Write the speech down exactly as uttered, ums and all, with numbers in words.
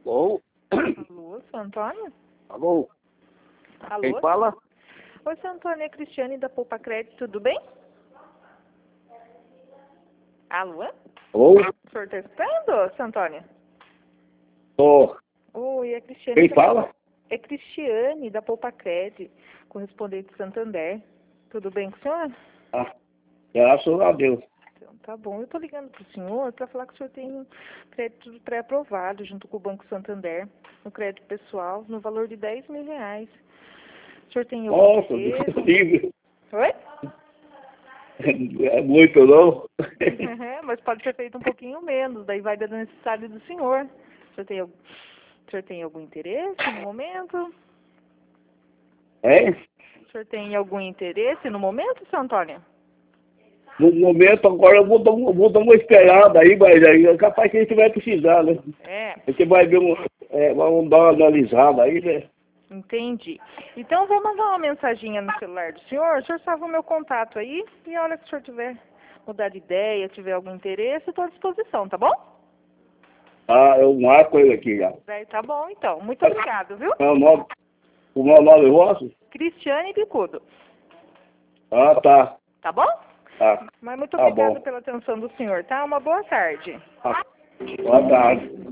Alô? Alô, seu Antônio? Alô? Alô? Quem fala? Oi, seu Antônio, é Cristiane da Poupa Crédito, tudo bem? Alô? Alô? O senhor está escutando, seu Antônio? Tô. Oi, é Cristiane Quem da... fala? É Cristiane da Poupa Crédito, correspondente de Santander. Tudo bem com o senhor? Ah, graças a Deus. Então, tá bom. Eu tô ligando pro senhor para falar que o senhor tem um crédito pré-aprovado junto com o Banco Santander, um crédito pessoal, no valor de dez mil reais. O senhor tem algum Nossa, interesse? possível. Oi? É muito, não? É, mas pode ser feito um pouquinho menos, daí vai da necessidade do senhor. O senhor tem, al- o senhor tem algum interesse no momento? É? O senhor tem algum interesse no momento, seu Antônio? No momento, agora eu vou dar, uma- vou dar uma esperada aí, mas aí é capaz que a gente vai precisar, né? É, A gente vai ver, um, é, vamos dar uma analisada aí, né? entendi. Então eu vou mandar uma mensaginha no celular do senhor, o senhor salva o meu contato aí, e a hora que o senhor tiver mudar de ideia, tiver algum interesse, estou à disposição, tá bom? Ah, eu marco ele aqui já. Daí tá bom, então. Muito obrigado, viu? É o nome, o meu nome é vosso? Cristiane Bicudo, Ah, tá. tá bom? Tá, Mas muito tá obrigada bom. pela atenção do senhor, tá? Uma boa tarde. Ah, boa tarde.